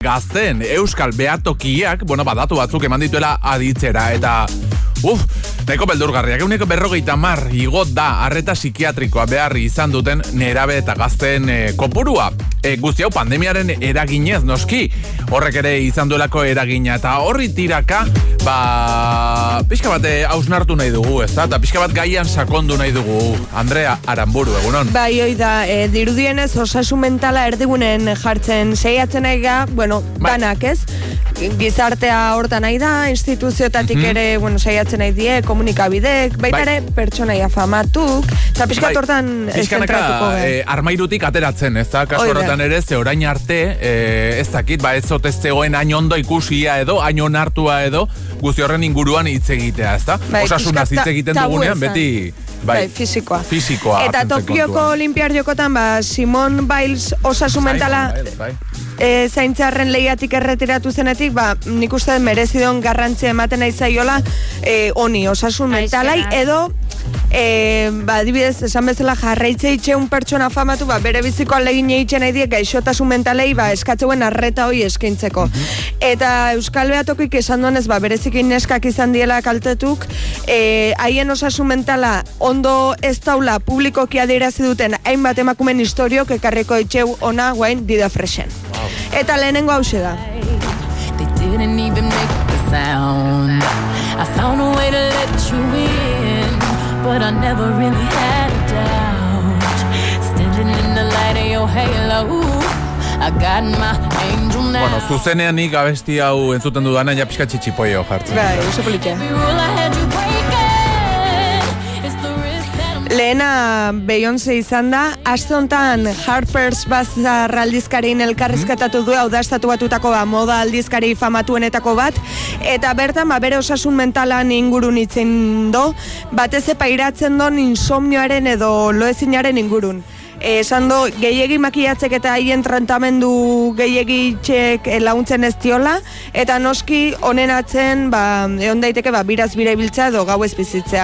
Gazteen euskal behatokiak, badatu batzuk eman dituela aditzera, eta nahiko beldurgarriak, 50% igot da arreta psikiatrikoa behar izan duten nerabe eta gazteen kopurua. Guzti hau pandemiaren eraginez, noski, horrek ere izan duelako eragina, eta horri tiraka, pixka bat hausnartu nahi dugu, ezta? Eta pixka bat gaian sakondu nahi dugu. Andrea Aranburu, egunon? Bai, hoi da, dirudienez osasun mentala erdigunen jartzen seiatzen nahi ga, danak, ez? Gizartea hortan nahi da, instituzioetatik ere, saiatzen nahi die, komunikabidek, baita ere pertsonaia famatuk, eta pixka hortan zentratuko. Armairutik ateratzen, ez da? Kasu horretan ere, ze orain arte, ez dakit, ez zotez zegoen hain ondo ikusia edo, hain onartua edo, guzti horren inguruan hitz egitea, ez da? Osasunaz hitz egiten dugunean, beti... Fisikoa. Eta Tokioko Olimpiar Jokotan, Simone Biles osasun mentala zaintzarren lehiatik erretiratu zenetik, nik uste merezidon garrantzia ematen nahi zaiola honi, osasun mentalai, edo adibidez, esan bezala jarraitze itxeun pertsona famatu, bere biziko alegin eitzen nahi diek gaixotasun mentalei, eskatzeuen arreta hoi eskaintzeko. Eta Euskal Behatokik esan duenez, berezikin neskak izan diela kaltetuk, haien osasun mentala ondo ez daula publikoki adierazi duten hainbat emakumen historiok ekarriko itxeu ona guain dida fresen. Eta lehenengo hause da. They didn't even make the sound. I found a way to let you in, but I never really had a doubt. Standing in the light of your halo, I got my angel now. Zuzenean nik abesti hau entzuten dudana, ja pixka txitxipoio jartzen. Oso politia. Lehena Beyoncé izan da, aste honetan Harper's Bazaar aldizkarien elkarrizketatu du, hau da estatu batutako moda aldizkari famatuenetako bat, eta bertan bere osasun mentalan ingurun itzen do, batez pairatzen don insomnioaren edo loezinaren ingurun. Esan do, gehiegi makiatzek eta haien tratamendu gehiegi txek laguntzen ez diola, eta noski honen atzen, egon daiteke biraz bira ibiltzea edo gau ez bizitzea.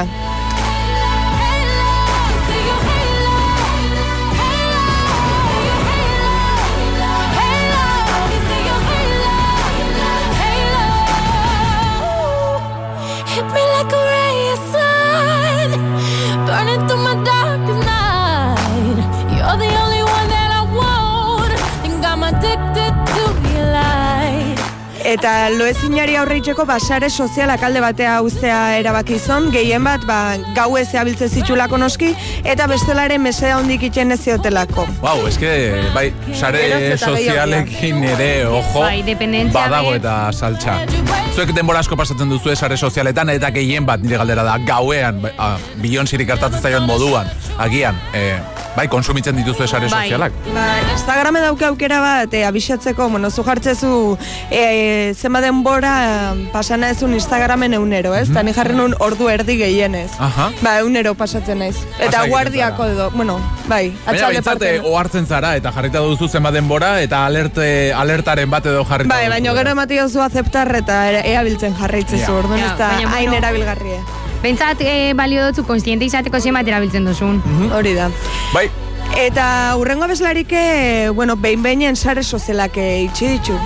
Eta loezinari aurreitzeko sare sozialak alde batea uztea erabakizon, gehien bat gau ez abiltze zitulako noski, eta bestelaren mesea hondik itxen ez ziotelako. Eske, sare sozialekin ere, ojo, badago eta saltxa. Zuek denbora asko pasatzen duzu sare sozialetan, eta gehien bat nire galdera da, gauean, Beyoncérik hartatzen zaion moduan, agian, konsumitzen dituzu sare sozialak. Instagrame dauke aukera bat, abisatzeko, zu jartzezu zenba denbora pasana ezun Instagramen eunero, ez? Eta ni jarren un ordu erdi gehienez. Eunero pasatzen naiz. Eta guardiako edo, baina bintzate ohartzen zara, eta jarrita duzu zenba denbora, eta alertaren bat edo jarrita duzu. Baina gero emati duzu aceptar eta eabiltzen jarraitzezu, orduan ez da hain erabilgarria. Bentsat balio dutzu konstiente izateko zenbat erabiltzen duzun. Hori da. Eta hurrengo abeslarik, behin-behinen sare sozialak itxi ditu.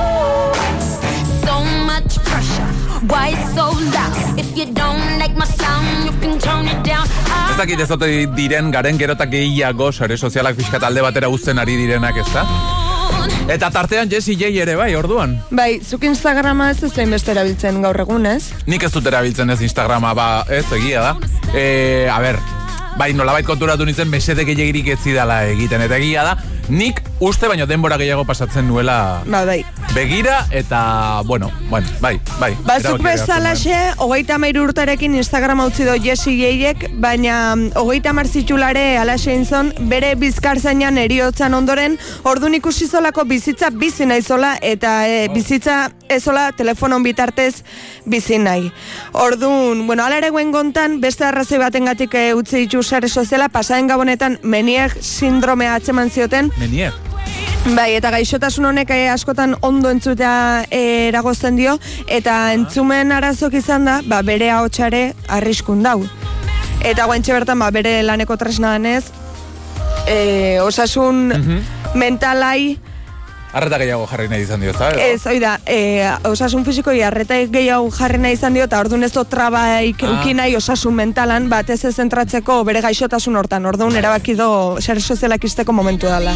Ez dakit ez ote diren garen gerotak gehiago sare sozialak pixkat alde batera uzten ari direnak, ez da? Eta tartean Jessie J ere orduan? Zuk Instagrama ez zain beste erabiltzen gaur egun, ez? Nik ez dut erabiltzen ez Instagrama, ez egia da. Nolabait konturatu nintzen mesede gehiagirik ez zidala egiten, eta egia da, nik uste baino denbora gehiago pasatzen nuela begira, eta, bai. Zuk bezalaxe, 33 urtarekin Instagrama utzi do Jessie J-ek, baina 30 zitulare alaxe inzon, bere bizkarzainan eriotzan ondoren, ordun ikusi zolako bizitza bizi nahi zola, eta bizitza ezola telefonon bitartez bizi nahi. Ordun, ala ere guen gontan, beste arrazoi batengatik utzi ditu sare soziala, pasaden gabonetan Menier sindromea atzeman zioten. Menier? Eta gaixotasun honek askotan ondo entzutea eragozten dio, eta entzumen arazok izan da, bere ahotsare arriskun dau. Eta guaintxe bertan, bere laneko tresna danez, osasun mentalai arreta gehiago jarri nahi izan dio, eta? Ez, oida, osasun fizikoi arreta gehiago jarri nahi izan dio, eta orduan ez do trabaik euki nahi osasun mentalan, batez ez zentratzeko bere gaixotasun hortan, orduan erabaki do sare sozialak izteko momentu dela.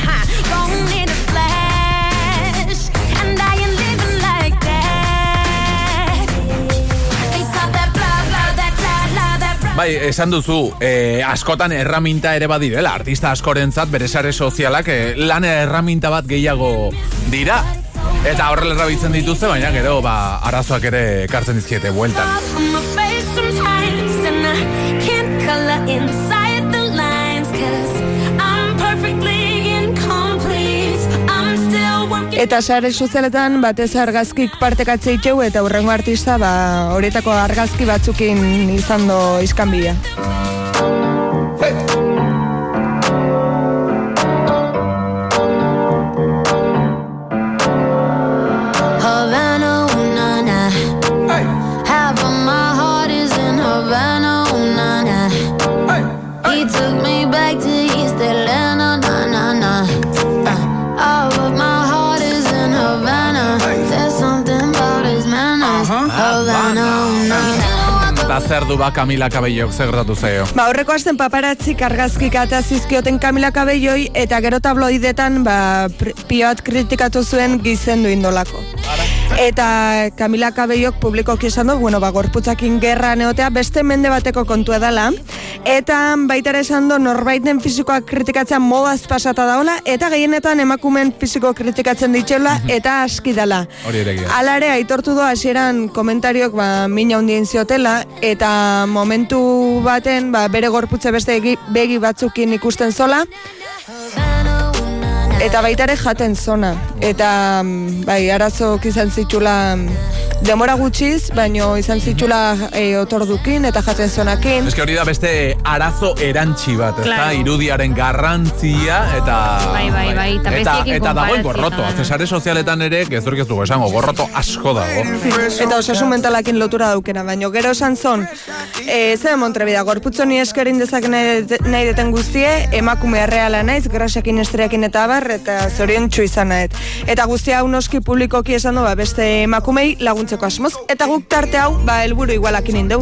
Bai, esan duzu, askotan erraminta ere badirela, artista askorentzat bere sare sozialak lan erraminta bat gehiago dira. Eta horrela erabiltzen dituzte, baina gero arazoak ere ekartzen dizkiete bueltan. Eta sare sozialetan batez argazkik partekatze itxeu eta hurrengo artista horietako argazki batzukin izan do iskanbila. Zer du Camila Cabellok, zer gertatu zaio? Horreko asten paparatzik argazkik eta zizkioten Camila Cabelloi eta gero tabloidetan pioat kritikatu zuen gizendu indolako. Eta Camila Cabellok publikoki esan du, gorputzakin gerra neotea beste mende bateko kontua dela, eta baitara esan du norbaiten fisikoak kritikatzen modaz pasata daola, eta gehienetan emakumen fisiko kritikatzen ditxeula, eta aski dela. Alare, aitortu du hasieran komentariok mina hundien ziotela, eta momentu baten bere gorputze beste begi batzukin ikusten zola, eta baitare jaten zona. Eta arazok izan zitxula demora gutxiz, baino izan zitxula otordukin eta jaten zonakin. Ez que hori da beste arazo erantzi bat, ezta? Irudiaren garrantzia eta... Bai, eta dagoen gorroto. Sare sozialetan ere, gezurk ez dugu esango, gorroto asko dago. Eta osasun mentalakin lotura daukena, baino gero esan zon, zer Montrebida, gorputzoni eskerin dezak nahi deten guztie, emakume erreala naiz, grasakin estriakin eta abar, eta zorion izan nahet. Eta guztia hau noski publikoki esan du, beste emakumei laguntzeko asmoz, eta guk tarte hau, helburu igualakin indeu.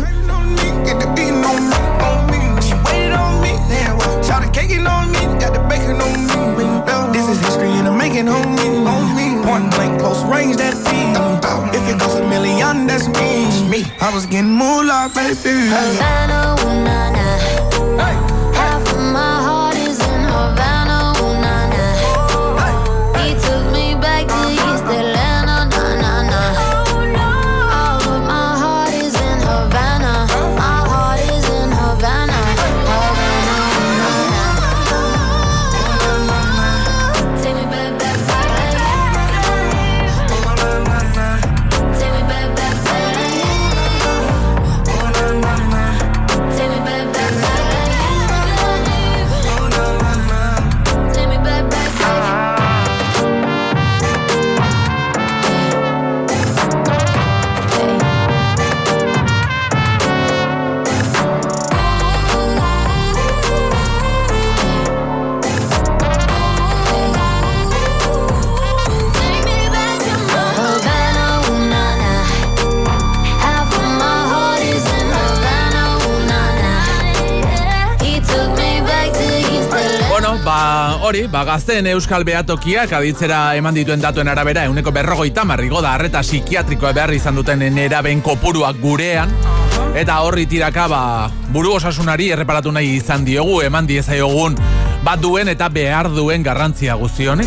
Gazteen Euskal Behatokiak aditzera eman dituen datuen arabera 150 igo da arreta psikiatrikoa behar izan duten neraben kopuruak gurean, eta horri tiraka buru osasunari erreparatu nahi izan diogu, eman diezaiogun bat duen eta behar duen garrantzia guztionik.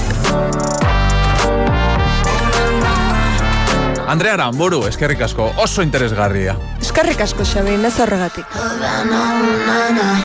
Andrea Aramburu, eskerrik asko, oso interesgarria. Eskerrik asko, Xabi, ez horregatik.